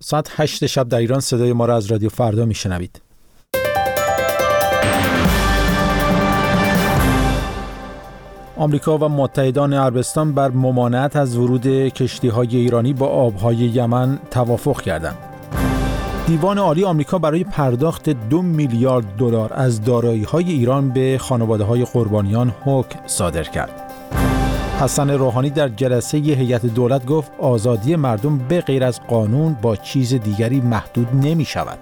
ساعت 8 شب در ایران صدای ما را از رادیو فردا میشنوید. آمریکا و متحدان عربستان بر ممانعت از ورود کشتی‌های ایرانی با آب‌های یمن توافق کردند. دیوان عالی آمریکا برای پرداخت 2 میلیارد دلار از دارایی‌های ایران به خانواده‌های قربانیان حکم صادر کرد. حسن روحانی در جلسه هیئت دولت گفت آزادی مردم به غیر از قانون با چیز دیگری محدود نمی‌شود.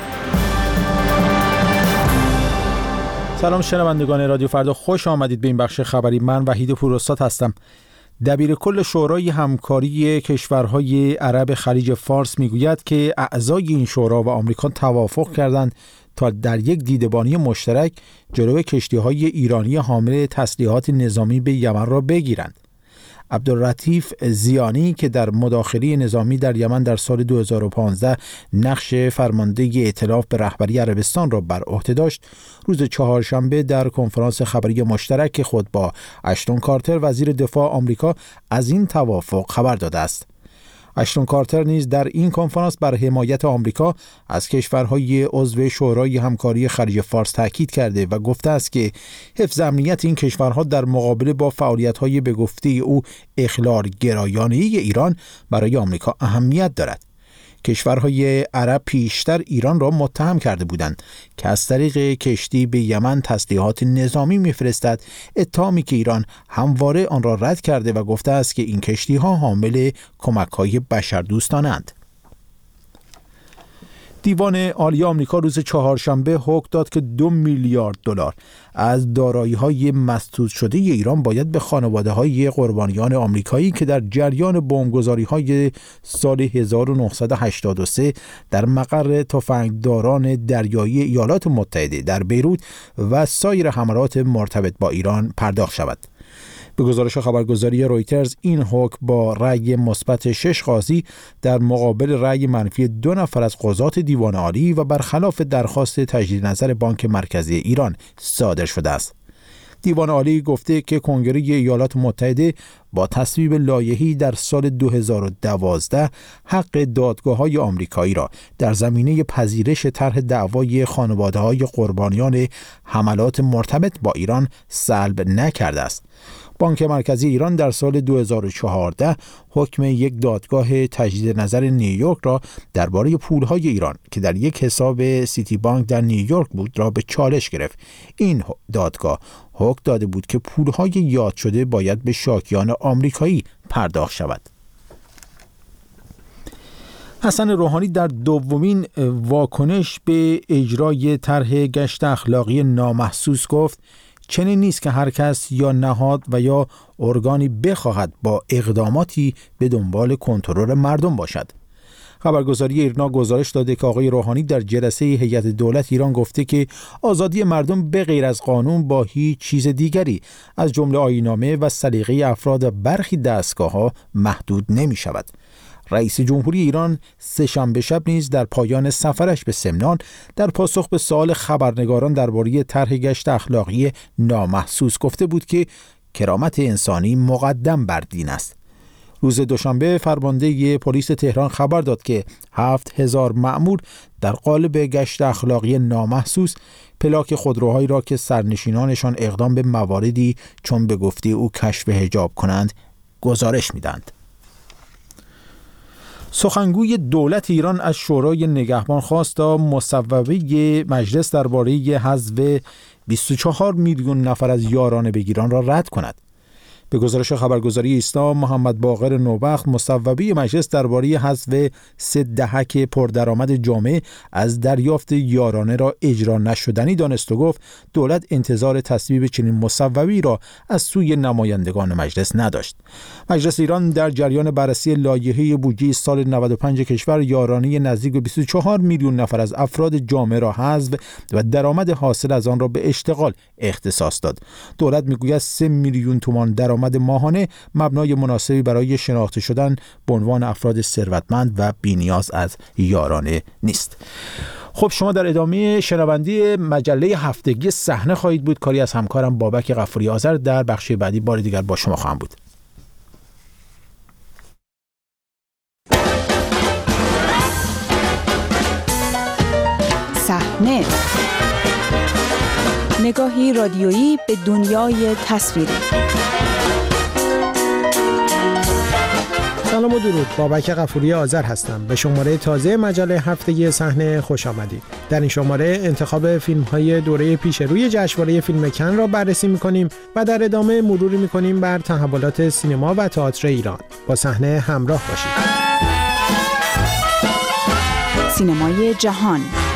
سلام شنوندگان رادیو فردا، خوش آمدید به این بخش خبری. من وحید پوراستاد هستم. دبیر کل شورای همکاری کشورهای عرب خلیج فارس میگوید که اعضای این شورا و آمریکا توافق کردند تا در یک دیدبانی مشترک جلوی کشتی‌های ایرانی حامل تسلیحات نظامی به یمن را بگیرند. عبداللطیف زیانی که در مداخله نظامی در یمن در سال 2015 نقش فرمانده ائتلاف به رهبری عربستان را بر عهده داشت، روز چهارشنبه در کنفرانس خبری مشترک خود با اشتون کارتر وزیر دفاع آمریکا از این توافق خبر داده است. اشتون کارتر نیز در این کنفرانس بر حمایت آمریکا از کشورهای عضو شورای همکاری خلیج فارس تاکید کرده و گفته است که حفظ امنیت این کشورها در مقابله با فعالیت‌های به گفته او اخلال گرایانه ایران برای آمریکا اهمیت دارد. کشورهای عرب پیشتر ایران را متهم کرده بودند که از طریق کشتی به یمن تسلیحات نظامی می‌فرستد، اتهامی که ایران همواره آن را رد کرده و گفته است که این کشتی‌ها حامل کمک‌های بشردوستانند. دیوان عالی آمریکا روز چهارشنبه حکم داد که 2 میلیارد دلار از دارایی‌های مسدود شده ایران باید به خانواده‌های قربانیان آمریکایی که در جریان بمبگذاری‌های سال 1983 در مقر تفنگداران دریایی ایالات متحده در بیروت و سایر حملات مرتبط با ایران پرداخت شود. به گزارش خبرگزاری رویترز این حکم با رأی مثبت 6 قاضی در مقابل رأی منفی 2 نفر از قضات دیوان عالی و برخلاف درخواست تجدید نظر بانک مرکزی ایران صادر شده است. دیوان عالی گفته که کنگره ایالات متحده با تصویب لایحه‌ای در سال 2012 حق دادگاه‌های آمریکایی را در زمینه پذیرش طرح دعوای خانواده‌های قربانیان حملات مرتبط با ایران سلب نکرده است. بانک مرکزی ایران در سال 2014 حکم یک دادگاه تجدید نظر نیویورک را درباره پولهای ایران که در یک حساب سیتی بانک در نیویورک بود را به چالش گرفت. این دادگاه حکم داده بود که پولهای یاد شده باید به شاکیان آمریکایی پرداخت شود. حسن روحانی در دومین واکنش به اجرای طرح گشت اخلاقی نامحسوس گفت چنین نیست که هر کس یا نهاد و یا ارگانی بخواهد با اقداماتی به دنبال کنترل مردم باشد. خبرگزاری ایرنا گزارش داده که آقای روحانی در جلسه هیئت دولت ایران گفته که آزادی مردم به غیر از قانون با هیچ چیز دیگری از جمله آیین‌نامه و سلیقه افراد و برخی دستگاه‌ها محدود نمی‌شود. رئیس جمهوری ایران سه‌شنبه شب نیز در پایان سفرش به سمنان در پاسخ به سوال خبرنگاران درباره طرح گشت اخلاقی نامحسوس گفته بود که کرامت انسانی مقدم بر دین است. روز دوشنبه فرمانده پلیس تهران خبر داد که 7000 مأمور در قالب گشت اخلاقی نامحسوس پلاک خودروهایی را که سرنشینانشان اقدام به مواردی چون به گفته او کشف حجاب کنند گزارش می‌دهند. سخنگوی دولت ایران از شورای نگهبان خواست تا مصوبه مجلس درباره حذف 24 میلیون نفر از یارانه بگیران را رد کند. به گزارش خبرگزاری اسلام، محمد باقر نوبخت مصوبه مجلس درباره حذف 3 دهک پردرآمد جامعه از دریافت یارانه را اجرا نشدنی دانست و گفت دولت انتظار تصویب چنین مصوبه‌ای را از سوی نمایندگان مجلس نداشت. مجلس ایران در جریان بررسی لایحه بودجه سال 95 کشور یارانه نزدیک به 24 میلیون نفر از افراد جامعه را حذف و درآمد حاصل از آن را به اشتغال اختصاص داد. دولت میگوید 3 میلیون تومان درآمد ماهانه مبنای مناسبی برای شناخته شدن به عنوان افراد ثروتمند و بی‌نیاز از یارانه نیست. خب شما در ادامه شنوندی مجله هفتگی صحنه خواهید بود. کاری از همکارم بابک غفوری آذر در بخش بعدی بار دیگر با شما خواهم بود. صحنه، نگاهی رادیویی به دنیای تصویری. سلام و درود، بابک غفوری آذر هستم. به شماره تازه مجله هفتگی صحنه خوش آمدید. در این شماره انتخاب فیلم‌های دوره پیش روی جشنواره فیلم کن را بررسی می‌کنیم و در ادامه مروری می‌کنیم بر تحولات سینما و تئاتر ایران. با صحنه همراه باشید. سینمای جهان.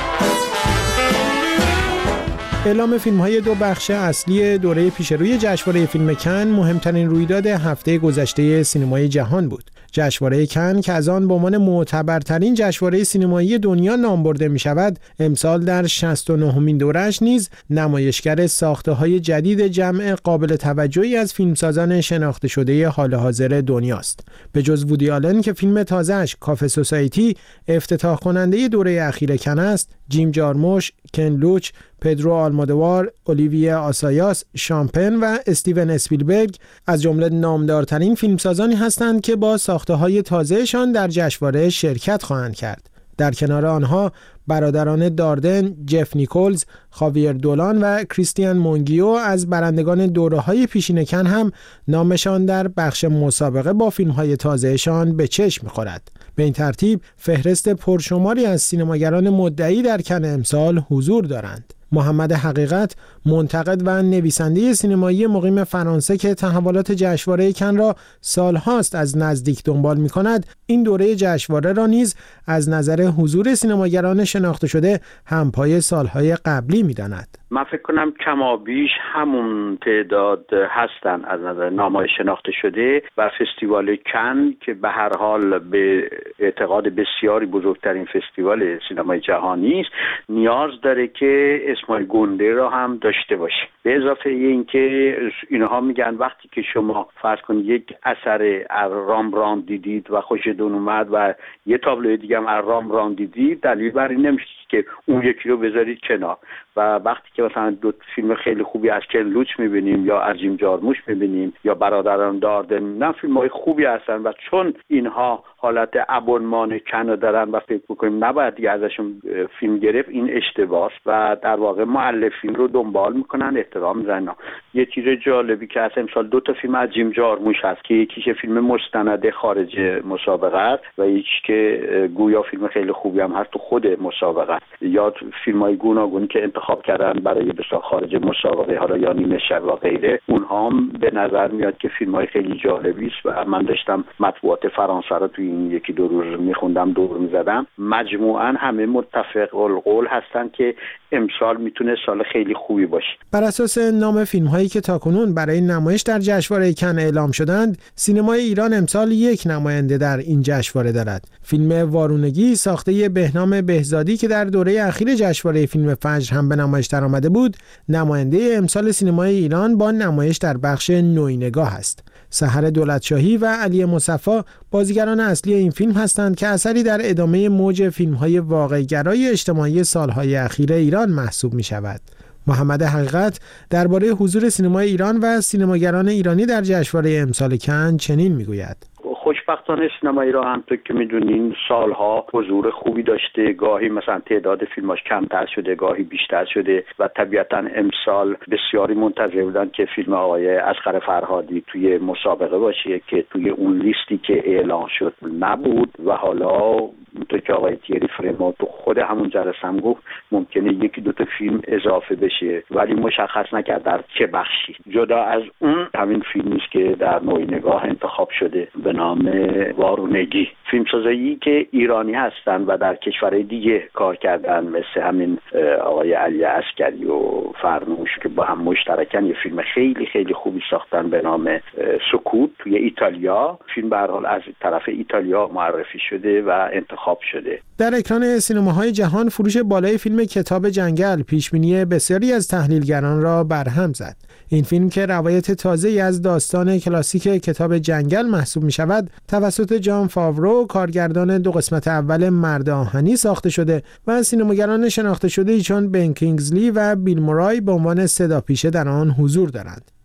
اعلام فیلم‌های دو بخش اصلی دوره پیشروی جشنواره فیلم کن مهمترین رویداد هفته گذشته سینمای جهان بود. جشنواره کن که از آن به عنوان معتبرترین جشنواره سینمایی دنیا نام برده می‌شود، امسال در 69مین دوره‌اش نیز نمایشگر ساخته‌های جدید جمع قابل توجهی از فیلمسازان شناخته شده حال حاضر دنیاست. به جز وودی آلن که فیلم تازه‌اش کافه سوسایتی افتتاح کننده دوره اخیر کن است، جیم جارموش، کن لوچ، پدرو آلمودوار، اولیویه آسایاس، شامپن و استیون اسپیلبرگ از جمله نامدارترین فیلمسازانی هستند که با ساخته‌های تازه‌شان در جشنواره شرکت خواهند کرد. در کنار آنها برادران داردن، جف نیکولز، خاویر دولان و کریستیان مونگیو از برندگان دوره‌های پیشین کن هم نامشان در بخش مسابقه با فیلم‌های تازه‌شان به چشم می‌خورد. به این ترتیب فهرست پرشماری از سینماگران مدعی در کن امسال حضور دارند. محمد حقیقت، منتقد و نویسنده سینمایی مقیم فرانسه که تحولات جشنواره کن را سالهاست از نزدیک دنبال می‌کند، این دوره جشنواره را نیز از نظر حضور سینماگران شناخته شده همپای سالهای قبلی می‌داند. من فکر کنم کمابیش همون تعداد هستن از نظر نام‌های شناخته شده و فستیوال کن که به هر حال به اعتقاد بسیاری بزرگترین فستیوال سینمای جهانی است، نیاز داره که اسمای گنده را هم داشته باشه. به اضافه اینکه اینها میگن وقتی که شما فرض کنید یک اثر رامبراند دیدید و خوشتون اومد و یه تابلوی دیگه هم رامبراند دیدید، دلیل بر این نمیشه که اون یکی رو بذارید کنار. و وقتی که مثلا دو فیلم خیلی خوبی از کن لوچ میبینیم یا از جیم جارموش میبینیم یا برادران داردن، نه فیلم‌های خوبی هستن و چون اینها حالت ابونمان کن دارن و فکر می‌کنیم نباید دیگه ازشون فیلم گرفت، این اشتباهه و در واقع مؤلفین رو دنبال میکنن، احترام می‌ذارن. یه چیز جالبی که از امسال 2 فیلم از جیم جارموش هست که یکیش فیلم مستند خارج مسابقه است و یکی که گویا فیلم خیلی خوبی هم هست تو خود مسابقه است. یا فیلم‌های گوناگونی که انتخاب کردن برای بسیار خارج مسابقه، حالا یا نیمه شب و غیره، اونها هم به نظر میاد که فیلم‌های خیلی جالبی است و من داشتم مطبوعات فرانسه رو توی این یکی دو روز میخوندم، دور میزدم. مجموعاً همه متفق القول هستن که امسال میتونه سال خیلی خوبی باشه. بر اساس نام فیلم‌هایی که تاکنون برای نمایش در جشنواره کن اعلام شدند، سینمای ایران امسال یک نماینده در این جشنواره دارد. فیلم وارونگی ساخته بهنام بهزادی که در دوره اخیر جشنواره فیلم فجر هم به نمایش درآمده بود، نماینده امسال سینمای ایران با نمایش در بخش نوینگاه است. سحر دولتشاهی و علی مصفی بازیگران اصلی این فیلم هستند که اثری در ادامه موج فیلم‌های واقع‌گرای اجتماعی سالهای اخیر ایران محسوب می‌شود. محمد حقیقت درباره حضور سینمای ایران و سینماگران ایرانی در جشنواره امسال کن چنین می‌گوید: خوشبختانه سینمای ایران همونطور که میدونین سالها حضور خوبی داشته، گاهی مثلا تعداد فیلماش کمتر شده، گاهی بیشتر شده و طبیعتا امسال بسیاری منتظر بودن که فیلم آقای اصغر فرهادی توی مسابقه باشه که توی اون لیستی که اعلان شد نبود و حالا تو که آقای تیری فرما تو خود همون جلسه هم گفت ممکنه یکی دو تا فیلم اضافه بشه ولی مشخص نکرد در چه بخشی. جدا از اون همین فیلمی که در نوینگاه انتخاب شده به نام وارونگی، فیلمسازایی که ایرانی هستن و در کشورهای دیگه کار کردن مثل همین آقای علی عسکری و فرنوش که با هم مشترکن یه فیلم خیلی خیلی خوبی ساختن به نام سکوت توی ایتالیا. فیلم به هر حال از طرف ایتالیا معرفی شده و انتخاب شده. در اکران سینماهای جهان فروش بالای فیلم کتاب جنگل پیشبینی بسیاری از تحلیلگران را برهم زد. این فیلم که روایت تازه‌ای از داستان کلاسیک کتاب جنگل محسوب می‌شود، توسط جان فاورو کارگردان 2 قسمت اول مرد آهنی ساخته شده و سینماگران شناخته شده چون بن کینگزلی و بیل مورای به عنوان صداپیشه در آن حضور دارند.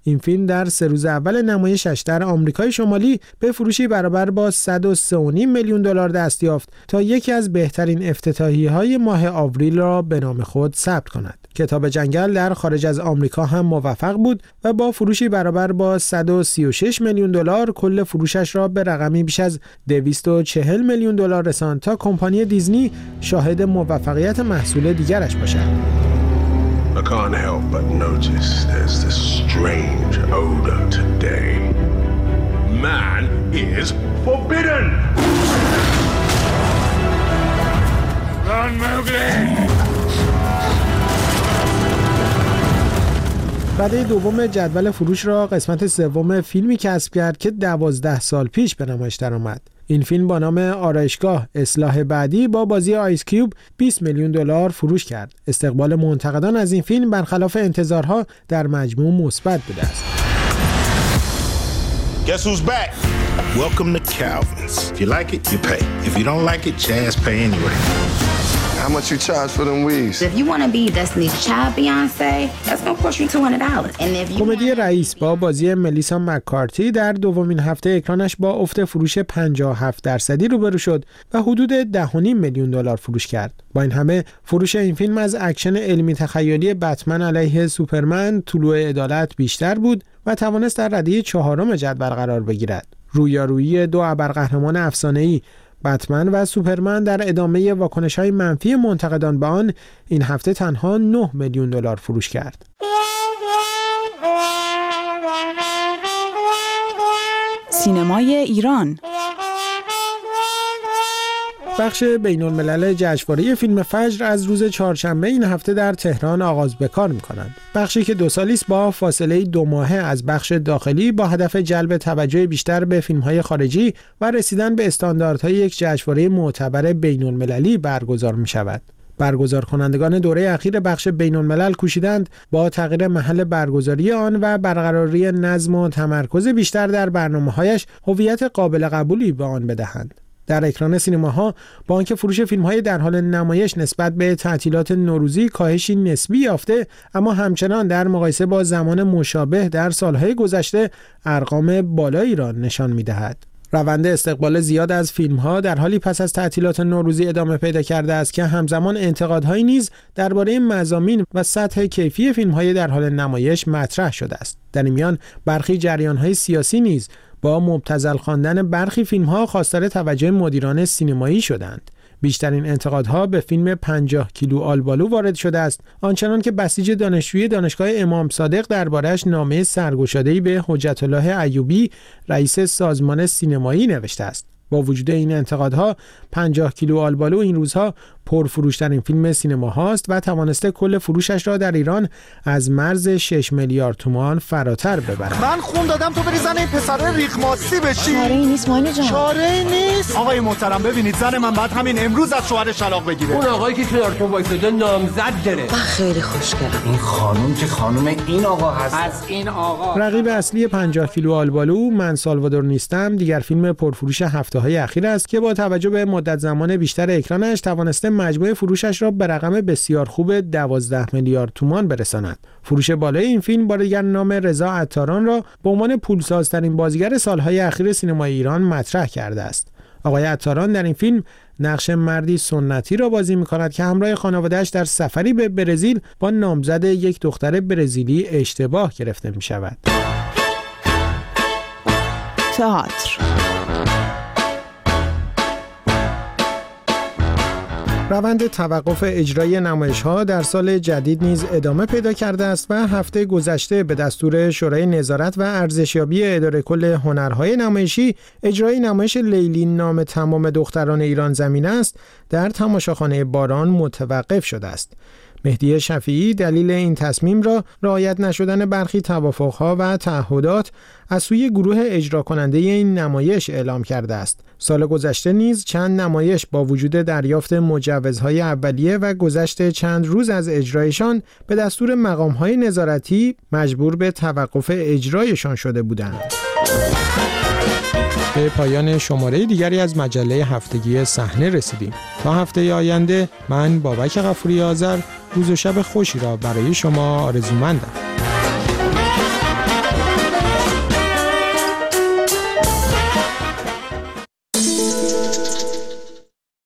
این فیلم در 3 روز اول نمایشش در آمریکای شمالی به فروشی برابر با 103.5 میلیون دلار دست یافت تا یکی از بهترین افتتاحیه‌های ماه آوریل را به نام خود ثبت کند. کتاب جنگل در خارج از آمریکا هم موفق بود و با فروشی برابر با 136 میلیون دلار کل فروشش را به رقمی بیش از 240 میلیون دلار رساند تا کمپانی دیزنی شاهد موفقیت محصول دیگرش باشد. I can't help but notice there's this strange odor today. Man is forbidden! Run, Mowgli! رده دوم جدول فروش را قسمت سوم فیلمی کسب کرد که 12 سال پیش به نمایش درآمد. این فیلم با نام آرایشگاه اصلاح بعدی با بازی آیس کیوب 20 میلیون دلار فروش کرد. استقبال منتقدان از این فیلم برخلاف انتظارها در مجموع مثبت بوده است. Guess who's back? Welcome to Calvin's. If you like it, you pay. If you don't like it, Chaz pay anyway. How much you charge for them weaves? If you want to be Destiny's Child Beyonce, that's going to cost you $200. And if you کمدی رئیس با بازی ملیسا مک‌کارتی در دومین هفته اکرانش با افت فروش 57% روبرو شد و حدود 10.5 میلیون دلار فروش کرد. با این همه فروش این فیلم از اکشن علمی تخیلی بتمن علیه سوپرمن طلوع عدالت بیشتر بود و توانست در رده 4 جدول قرار بگیرد. رویارویی دو ابرقهرمان افسانه‌ای بتمن و سوپرمن در ادامه واکنش‌های منفی منتقدان به آن این هفته تنها 9 میلیون دلار فروش کرد. سینمای ایران. بخش بین‌الملل جشنواره فیلم فجر از روز چهارشنبه این هفته در تهران آغاز به کار می‌کنند. بخشی که 2 سالی است با فاصله 2 ماهه از بخش داخلی با هدف جلب توجه بیشتر به فیلم‌های خارجی و رسیدن به استانداردهای یک جشنواره معتبر بین‌المللی برگزار می‌شود. برگزار کنندگان دوره اخیر بخش بین‌الملل کوشیدند با تغییر محل برگزاری آن و برقراری نظم و تمرکز بیشتر در برنامه‌هایش هویت قابل قبولی به آن بدهند. در اکران سینماها با آنکه فروش فیلم‌های در حال نمایش نسبت به تعطیلات نوروزی کاهشی نسبی یافته، اما همچنان در مقایسه با زمان مشابه در سالهای گذشته ارقام بالایی را نشان می‌دهد. روند استقبال زیاد از فیلم‌ها در حالی پس از تعطیلات نوروزی ادامه پیدا کرده است که همزمان انتقادهایی نیز درباره مضامین و سطح کیفی فیلم‌های در حال نمایش مطرح شده است. در این میان برخی جریان‌های سیاسی نیز با مبتذل خواندن برخی فیلم‌ها خواستار توجه مدیران سینمایی شدند. بیشترین انتقادها به فیلم 50 کیلو آلبالو وارد شده است، آنچنان که بسیج دانشجوی دانشگاه امام صادق درباره‌اش نامه سرگشاده‌ای به حجت الله ایوبی رئیس سازمان سینمایی نوشته است. با وجود این انتقادها 50 کیلو آلبالو این روزها پرفروش‌ترین فیلم سینما هاست و توانسته کل فروشش را در ایران از مرز 6 میلیارد تومان فراتر ببرد. من خون دادم تو بری زن این پسر ریخماسی بشی. چاره‌ای نیست مانی جان. چاره‌ای نیست. آقای محترم ببینید زن من بعد همین امروز از شوهرش طلاق بگیره. اون آقایی که کنارتون وایساده نامزد داره. من خیلی خوشگلم. این خانم که خانم این آقا هست. از این آقا. رقیب اصلی 50 کیلو آلبالو من سالوادور نیستم دیگر فیلم پرفروش هفته‌های اخیر است که با توجه به مدت زمان بیشتر اکرانش توانسته مجموع فروشش را به رقم بسیار خوب 12 میلیارد تومان برساند. فروش بالای این فیلم بار دیگر نام رضا عطاران را به عنوان پولسازترین بازیگر سالهای اخیر سینمای ایران مطرح کرده است. آقای عطاران در این فیلم نقش مردی سنتی را بازی می‌کند که همراه خانواده‌اش در سفری به برزیل با نامزد یک دختر برزیلی اشتباه گرفته می‌شود. تئاتر. روند توقف اجرای نمایش‌ها در سال جدید نیز ادامه پیدا کرده است و هفته گذشته به دستور شورای نظارت و ارزشیابی اداره کل هنرهای نمایشی اجرای نمایش لیلی نام تمام دختران ایران زمین است در تماشاخانه باران متوقف شده است. مهدی شفیعی دلیل این تصمیم را رعایت نشدن برخی توافق‌ها و تعهدات از سوی گروه اجرا کننده این نمایش اعلام کرده است. سال گذشته نیز چند نمایش با وجود دریافت مجوزهای اولیه و گذشت چند روز از اجرایشان به دستور مقام‌های نظارتی مجبور به توقف اجرایشان شده بودند. به پایان شماره دیگری از مجله هفتگی صحنه رسیدیم. تا هفته آینده من بابک غفوری آذر روز و شب خوشی را برای شما آرزومندم.